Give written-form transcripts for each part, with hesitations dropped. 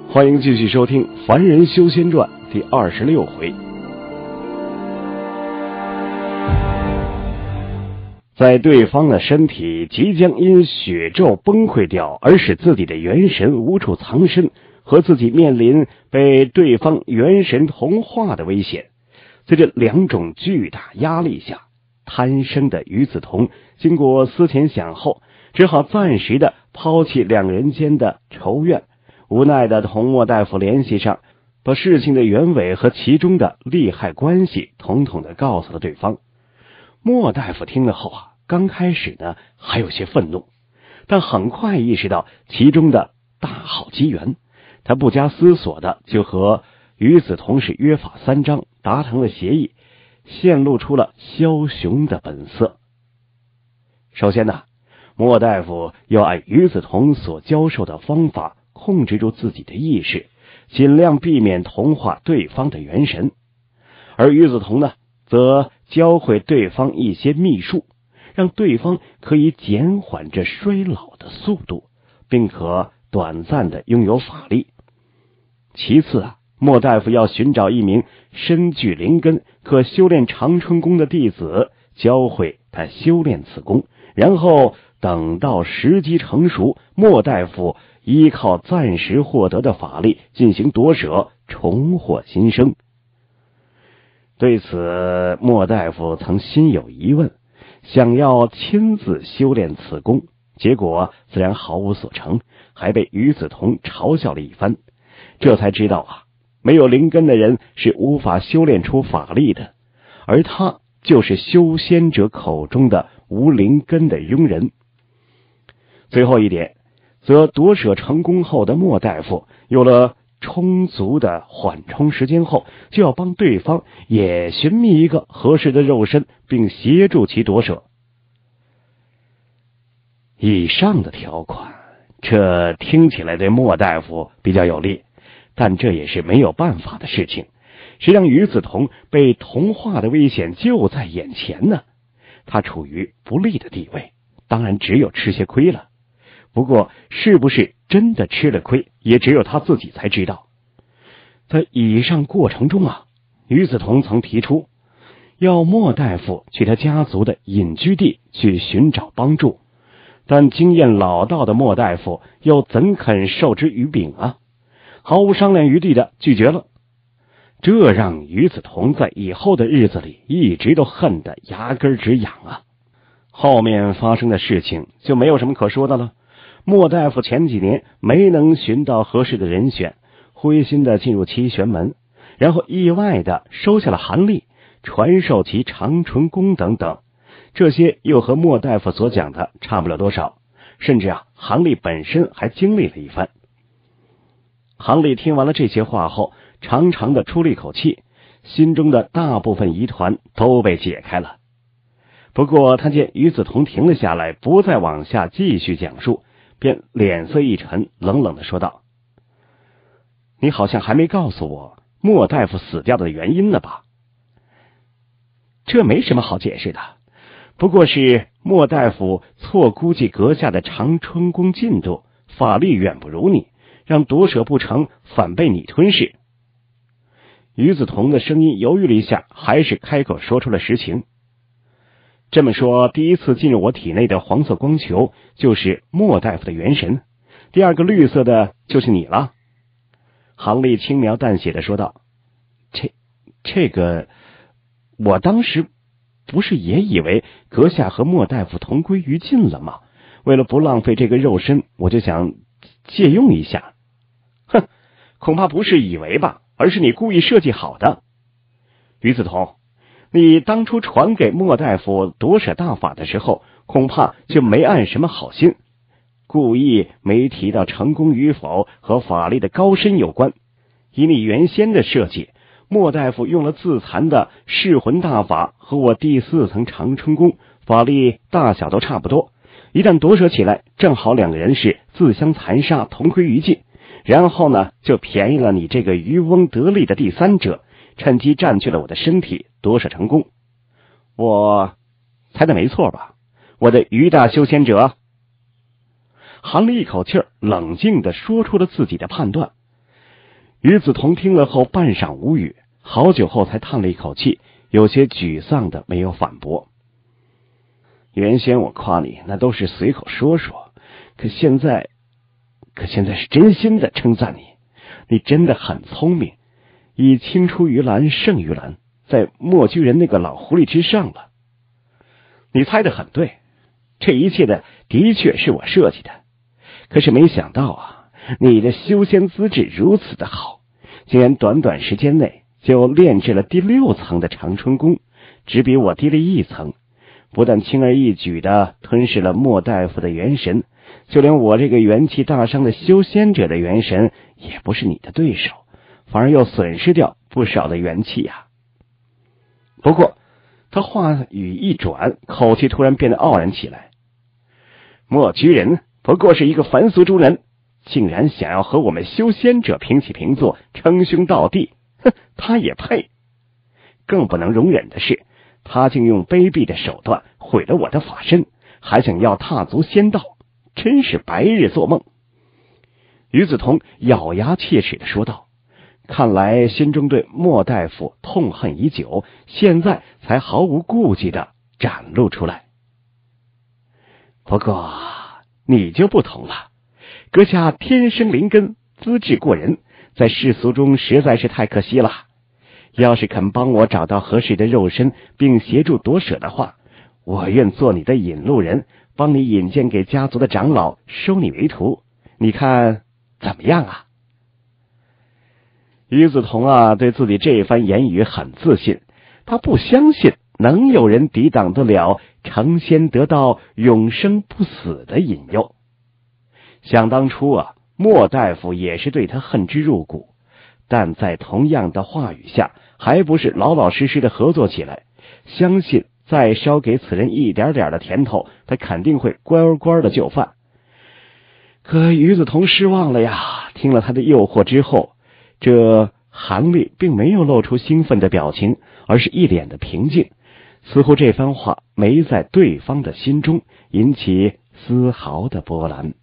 欢迎继续收听《凡人修仙传》第26回。在对方的身体即将因血咒崩溃掉，而使自己的元神无处藏身，和自己面临被对方元神同化的危险，在这两种巨大压力下，贪生的于子彤经过思前想后，只好暂时的抛弃两人间的仇怨，无奈的同莫大夫联系上，把事情的原委和其中的利害关系统统的告诉了对方。莫大夫听了后刚开始呢还有些愤怒，但很快意识到其中的大好机缘，他不加思索的就和于子彤是约法三章，达成了协议，显露出了枭雄的本色。首先呢，莫大夫要按于子彤所教授的方法控制住自己的意识，尽量避免同化对方的元神。而于子彤呢，则教会对方一些秘术，让对方可以减缓这衰老的速度，并可短暂的拥有法力。其次莫大夫要寻找一名身具灵根可修炼长春宫的弟子，教会他修炼此功，然后等到时机成熟，莫大夫依靠暂时获得的法力进行夺舍，重获新生。对此莫大夫曾心有疑问，想要亲自修炼此功，结果自然毫无所成，还被于子彤嘲笑了一番。这才知道没有灵根的人是无法修炼出法力的，而他就是修仙者口中的无灵根的庸人。最后一点，则夺舍成功后的莫大夫有了充足的缓冲时间后，就要帮对方也寻觅一个合适的肉身，并协助其夺舍。以上的条款，这听起来对莫大夫比较有利，但这也是没有办法的事情。谁让于子彤被同化的危险就在眼前呢？他处于不利的地位，当然只有吃些亏了。不过是不是真的吃了亏，也只有他自己才知道。在以上过程中于子彤曾提出要莫大夫去他家族的隐居地去寻找帮助，但经验老道的莫大夫又怎肯受之于柄毫无商量余地的拒绝了。这让于子彤在以后的日子里一直都恨得牙根直痒后面发生的事情就没有什么可说的了。莫大夫前几年没能寻到合适的人选，灰心的进入七玄门，然后意外的收下了韩立，传授其长春宫等等，这些又和莫大夫所讲的差不了多少，甚至韩立本身还经历了一番。韩立听完了这些话后，长长的出了一口气，心中的大部分疑团都被解开了。不过他见于子彤停了下来，不再往下继续讲述，便脸色一沉，冷冷的说道：你好像还没告诉我莫大夫死掉的原因呢吧？这没什么好解释的，不过是莫大夫错估计阁下的长春宫进度，法力远不如你，让夺舍不成，反被你吞噬。于子彤的声音犹豫了一下，还是开口说出了实情。这么说，第一次进入我体内的黄色光球就是莫大夫的元神，第二个绿色的就是你了。杭立轻描淡写的说道：这个我当时不是也以为阁下和莫大夫同归于尽了吗？为了不浪费这个肉身，我就想借用一下。哼，恐怕不是以为吧，而是你故意设计好的。于子彤，你当初传给莫大夫夺舍大法的时候，恐怕就没按什么好心，故意没提到成功与否和法力的高深有关。以你原先的设计，莫大夫用了自残的噬魂大法，和我第4层长春宫法力大小都差不多，一旦夺舍起来，正好两个人是自相残杀，同归于尽，然后呢就便宜了你这个渔翁得利的第三者，趁机占据了我的身体，夺舍成功。我猜的没错吧，我的于大修仙者？含了一口气儿，冷静地说出了自己的判断。 于子彤听了后半晌无语，好久后才叹了一口气，有些沮丧的没有反驳。原先我夸你那都是随口说说，可现在是真心的称赞你，你真的很聪明，已青出于蓝胜于蓝，在墨居人那个老狐狸之上了。你猜得很对，这一切的确是我设计的，可是没想到啊，你的修仙资质如此的好，竟然短短时间内就炼制了第6层的长春功，只比我低了1层，不但轻而易举的吞噬了莫大夫的元神，就连我这个元气大伤的修仙者的元神也不是你的对手，反而又损失掉不少的元气啊。不过他话语一转，口气突然变得傲然起来。莫居人不过是一个凡俗之人，竟然想要和我们修仙者平起平坐，称兄道弟，他也配。更不能容忍的是，他竟用卑鄙的手段毁了我的法身，还想要踏足仙道，真是白日做梦。于子彤咬牙切齿地说道，看来心中对莫大夫痛恨已久，现在才毫无顾忌地展露出来。不过你就不同了，阁下天生灵根，资质过人，在世俗中实在是太可惜了。要是肯帮我找到合适的肉身，并协助夺舍的话，我愿做你的引路人，帮你引荐给家族的长老，收你为徒。你看怎么样啊？于子彤啊，对自己这番言语很自信，他不相信能有人抵挡得了成仙得道永生不死的引诱。想当初啊，莫大夫也是对他恨之入骨，但在同样的话语下，还不是老老实实的合作起来，相信再稍给此人一点点的甜头，他肯定会乖乖的就范。可于子彤失望了呀，听了他的诱惑之后，这韩立并没有露出兴奋的表情，而是一脸的平静，似乎这番话没在对方的心中引起丝毫的波澜。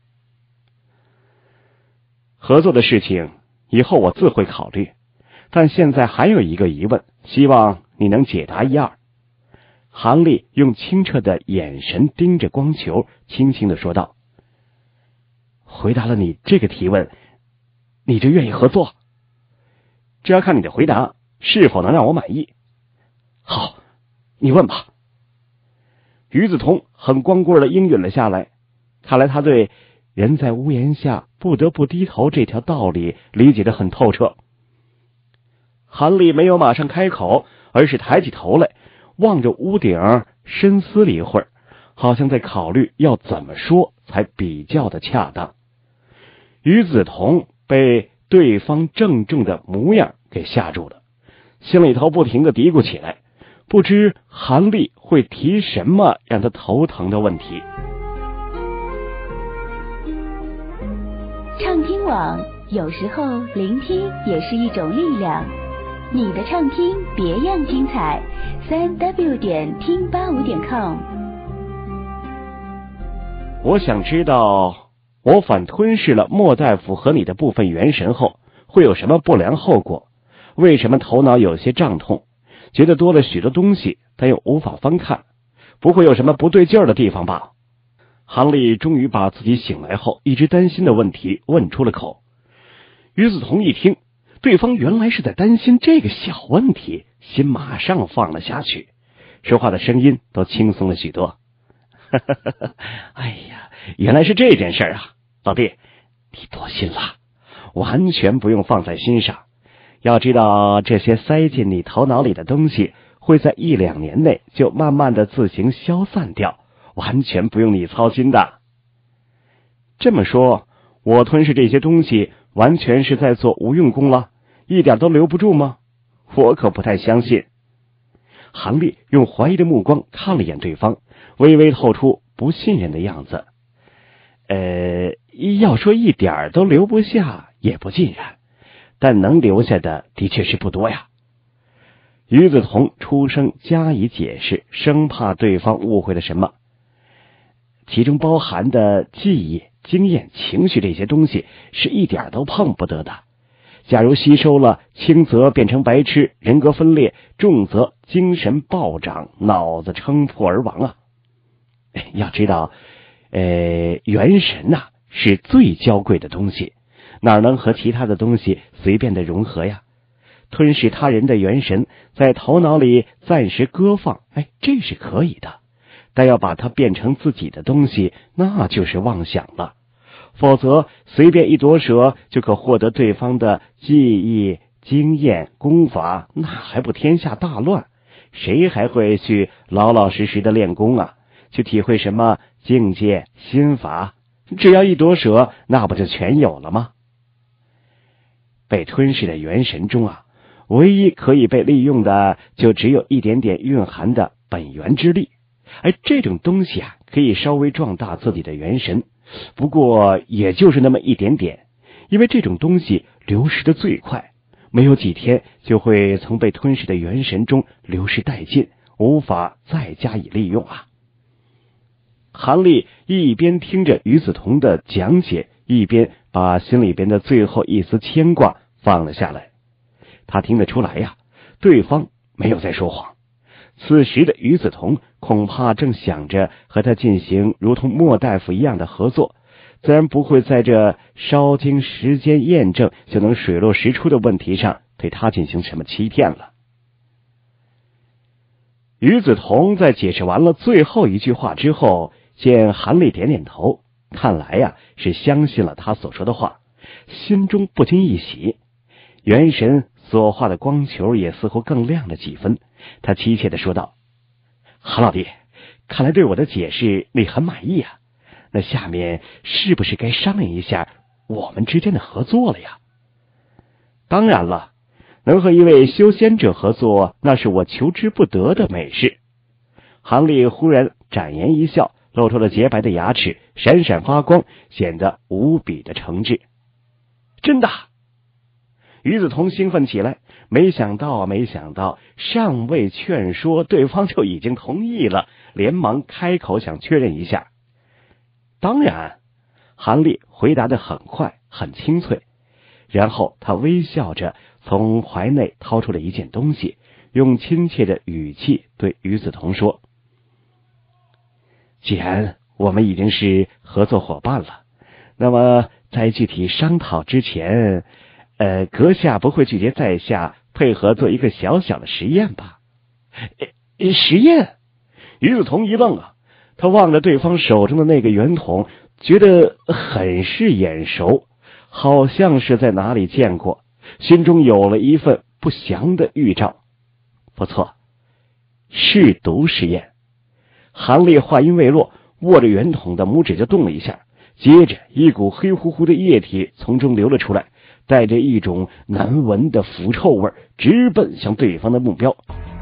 合作的事情以后我自会考虑，但现在还有一个疑问，希望你能解答一二。韩立用清澈的眼神盯着光球，轻轻地说道，回答了你这个提问，你就愿意合作？这要看你的回答是否能让我满意。好，你问吧。于子彤很光棍的应允了下来，看来他对人在屋檐下不得不低头这条道理理解得很透彻。韩立没有马上开口，而是抬起头来，望着屋顶，深思了一会儿，好像在考虑要怎么说才比较的恰当。于子彤被对方郑重的模样给吓住了，心里头不停的嘀咕起来，不知韩立会提什么让他头疼的问题。 畅听网，有时候聆听也是一种力量。你的畅听别样精彩，3w.听85.com。 我想知道，我反吞噬了莫大夫和你的部分元神后，会有什么不良后果？为什么头脑有些胀痛，觉得多了许多东西，但又无法翻看？不会有什么不对劲儿的地方吧？韩立终于把自己醒来后一直担心的问题问出了口。于子彤一听，对方原来是在担心这个小问题，心马上放了下去，说话的声音都轻松了许多。哎呀，原来是这件事啊，老弟，你多心了，完全不用放在心上。要知道，这些塞进你头脑里的东西，会在1-2年内就慢慢的自行消散掉，完全不用你操心的。这么说，我吞噬这些东西完全是在做无用功了，一点都留不住吗？我可不太相信。韩立用怀疑的目光看了一眼对方，微微透出不信任的样子。要说一点都留不下也不尽然，但能留下的的确是不多呀。于子彤出声加以解释，生怕对方误会了什么。其中包含的记忆、经验、情绪这些东西是一点都碰不得的， 假如吸收了，轻则变成白痴，人格分裂，重则精神暴涨，脑子撑破而亡啊。要知道元神是最娇贵的东西，哪能和其他的东西随便的融合呀？吞噬他人的元神，在头脑里暂时搁放，这是可以的，但要把它变成自己的东西，那就是妄想了。否则随便一夺舍就可获得对方的记忆、经验、功法，那还不天下大乱？谁还会去老老实实的练功啊？去体会什么境界、心法？只要一夺舍，那不就全有了吗？被吞噬的元神中唯一可以被利用的，就只有一点点蕴含的本源之力。而这种东西可以稍微壮大自己的元神，不过也就是那么一点点，因为这种东西流失的最快，没有几天就会从被吞噬的元神中流失殆尽，无法再加以利用啊。韩立一边听着于子彤的讲解，一边把心里边的最后一丝牵挂放了下来。他听得出来对方没有在说谎。此时的于子彤恐怕正想着和他进行如同莫大夫一样的合作，自然不会在这稍经时间验证就能水落石出的问题上对他进行什么欺骗了。于子彤在解释完了最后一句话之后，见韩立点点头，看来是相信了他所说的话，心中不禁一喜，元神所化的光球也似乎更亮了几分。他亲切地说道：韩老弟，看来对我的解释你很满意啊，那下面是不是该商量一下我们之间的合作了呀？当然了，能和一位修仙者合作，那是我求之不得的美事。韩立忽然展颜一笑，露出了洁白的牙齿，闪闪发光，显得无比的诚挚。真的？于子彤兴奋起来，没想到尚未劝说，对方就已经同意了，连忙开口想确认一下。当然，韩立回答得很快很清脆，然后他微笑着从怀内掏出了一件东西，用亲切的语气对于子彤说：既然我们已经是合作伙伴了，那么在具体商讨之前，阁下不会拒绝在下配合做一个小小的实验吧？实验？于子彤一愣他望着对方手中的那个圆筒，觉得很是眼熟，好像是在哪里见过，心中有了一份不祥的预兆。不错，试毒实验。韩立话音未落，握着圆筒的拇指就动了一下，接着一股黑乎乎的液体从中流了出来，带着一种难闻的腐臭味，直奔向对方的目标。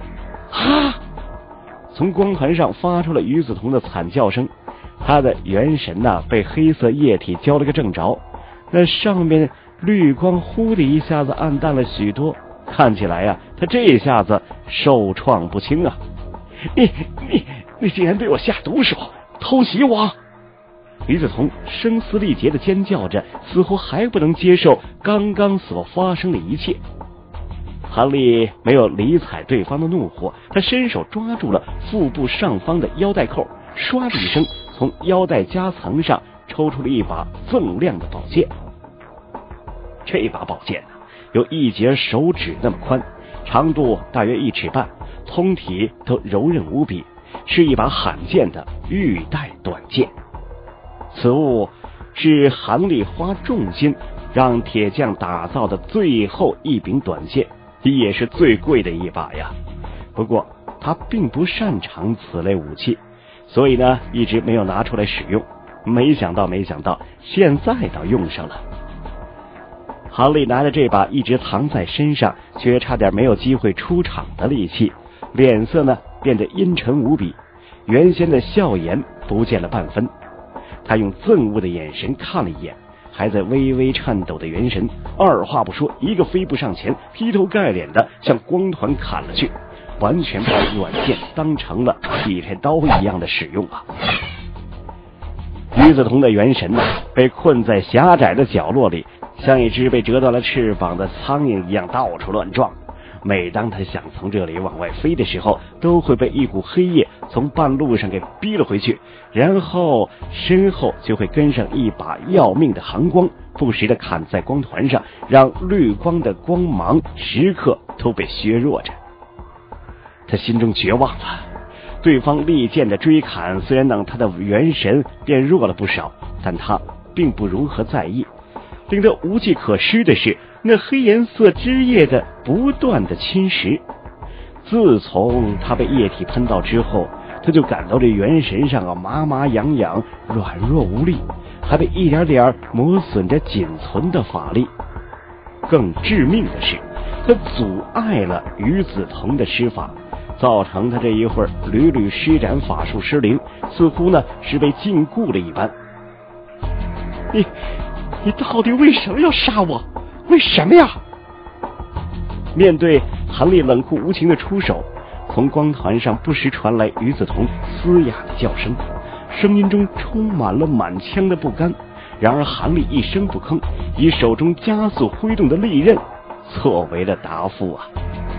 从光盘上发出了于子彤的惨叫声，他的元神被黑色液体浇了个正着，那上面绿光忽的一下子暗淡了许多，看起来他这下子受创不轻啊！你竟然对我下毒手，偷袭我！于子彤声嘶力竭的尖叫着，似乎还不能接受刚刚所发生的一切。韩立没有理睬对方的怒火，他伸手抓住了腹部上方的腰带扣，唰的一声从腰带夹层上抽出了一把锃亮的宝剑。这把宝剑有一节手指那么宽，长度大约1尺半，通体都柔韧无比，是一把罕见的玉带短剑。此物是韩立花重金让铁匠打造的最后一柄短剑，也是最贵的一把呀。不过他并不擅长此类武器，所以一直没有拿出来使用。没想到现在倒用上了。韩立拿着这把一直藏在身上却差点没有机会出场的利器，脸色变得阴沉无比，原先的笑颜不见了半分。他用憎恶的眼神看了一眼还在微微颤抖的元神，二话不说，一个飞步上前，劈头盖脸的向光团砍了去，完全把软剑当成了劈柴刀一样的使用啊！于子彤的元神被困在狭窄的角落里， 像一只被折断了翅膀的苍蝇一样到处乱撞。每当他想从这里往外飞的时候，都会被一股黑夜从半路上给逼了回去，然后身后就会跟上一把要命的寒光，不时的砍在光团上，让绿光的光芒时刻都被削弱着。他心中绝望了，对方利剑的追砍虽然让他的元神变弱了不少，但他并不如何在意。令他无计可施的是那黑颜色汁液的不断的侵蚀。自从他被液体喷到之后，他就感到这元神上麻麻痒痒，软弱无力，还被一点点磨损着仅存的法力。更致命的是，他阻碍了于子腾的施法，造成他这一会儿屡屡施展法术失灵，似乎呢是被禁锢了一般。你到底为什么要杀我？为什么呀？面对韩立冷酷无情的出手，从光团上不时传来于子彤嘶哑的叫声，声音中充满了满腔的不甘。然而韩立一声不吭，以手中加速挥动的利刃作为了答复啊。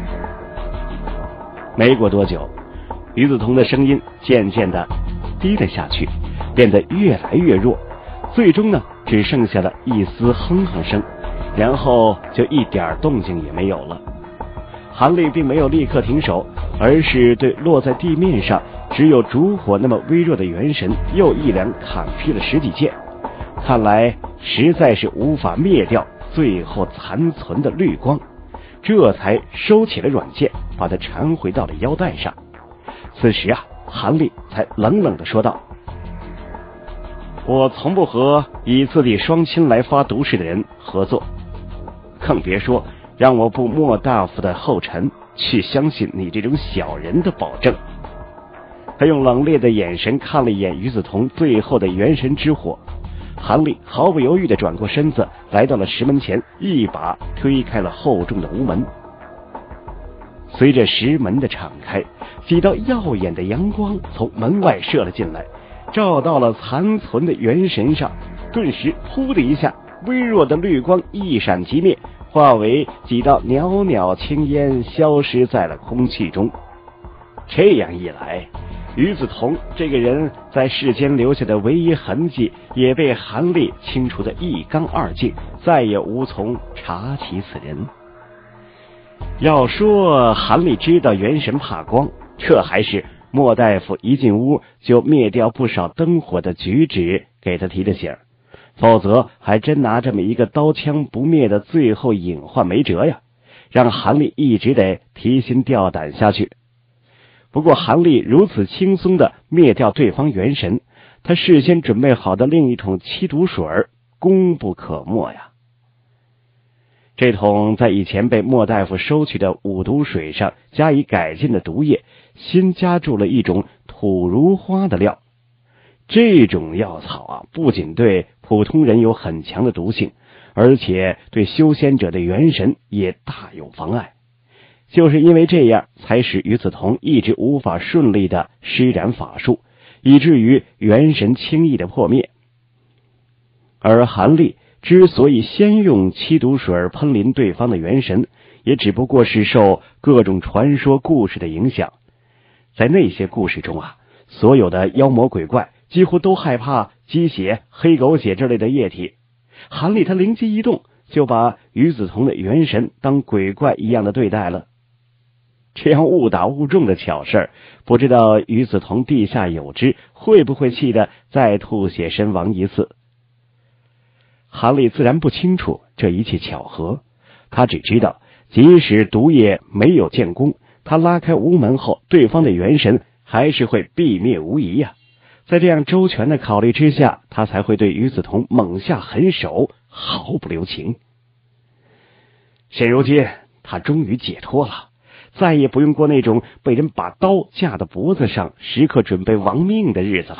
没过多久，于子彤的声音渐渐的低了下去，变得越来越弱，最终呢只剩下了一丝哼哼声，然后就一点动静也没有了。韩立并没有立刻停手，而是对落在地面上只有烛火那么微弱的元神又一两砍劈了10几剑，看来实在是无法灭掉最后残存的绿光，这才收起了软剑，把它缠回到了腰带上。此时啊，韩立才冷冷地说道：我从不和以自己双亲来发毒誓的人合作，更别说让我部莫大夫的后尘去相信你这种小人的保证。他用冷冽的眼神看了一眼于子彤最后的元神之火，韩立毫不犹豫地转过身子，来到了石门前，一把推开了厚重的屋门。随着石门的敞开，几道耀眼的阳光从门外射了进来，照到了残存的元神上，顿时噗的一下，微弱的绿光一闪即灭，化为几道袅袅青烟，消失在了空气中。这样一来，于子彤这个人在世间留下的唯一痕迹也被韩立清除得一干二净，再也无从查起此人。要说韩立知道元神怕光，这还是莫大夫一进屋就灭掉不少灯火的举止给他提的醒，否则还真拿这么一个刀枪不灭的最后隐患没辙呀，让韩立一直得提心吊胆下去。不过韩立如此轻松地灭掉对方元神，他事先准备好的另一桶七毒水功不可没呀。这桶在以前被莫大夫收取的五毒水上加以改进的毒液，新加注了一种土如花的料。这种药草啊，不仅对普通人有很强的毒性，而且对修仙者的元神也大有妨碍。就是因为这样，才使于子彤一直无法顺利的施展法术，以至于元神轻易的破灭。而韩立之所以先用七毒水喷淋对方的元神，也只不过是受各种传说故事的影响。在那些故事中啊，所有的妖魔鬼怪几乎都害怕鸡血、黑狗血之类的液体。韩立他灵机一动，就把于子彤的元神当鬼怪一样的对待了。这样误打误撞的巧事，不知道于子彤地下有知，会不会气得再吐血身亡一次。韩立自然不清楚这一切巧合，他只知道即使毒液没有建功，他拉开屋门后，对方的元神还是会毙灭无疑呀。在这样周全的考虑之下，他才会对于子彤猛下狠手，毫不留情。现如今他终于解脱了，再也不用过那种被人把刀架到脖子上，时刻准备亡命的日子了。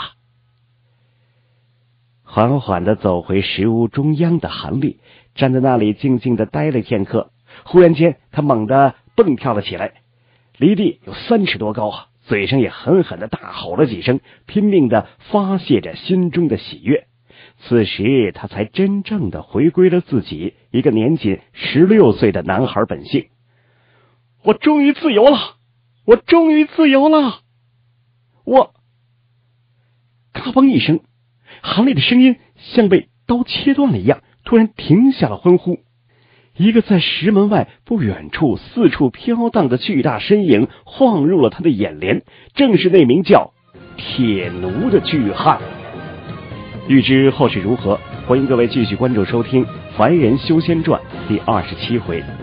缓缓地走回石屋中央的韩立站在那里静静地待了片刻，忽然间他猛地蹦跳了起来，离地有3尺多高啊，嘴上也狠狠地大吼了几声，拼命地发泄着心中的喜悦。 此时他才真正的回归了自己一个年仅16岁的男孩本性。我终于自由了，我终于自由了，我……嘎嘣一声，韩磊的声音像被刀切断了一样，突然停下了欢呼。一个在石门外不远处四处飘荡的巨大身影晃入了他的眼帘，正是那名叫铁奴的巨汉。欲知后事如何，欢迎各位继续关注收听《凡人修仙传》第27回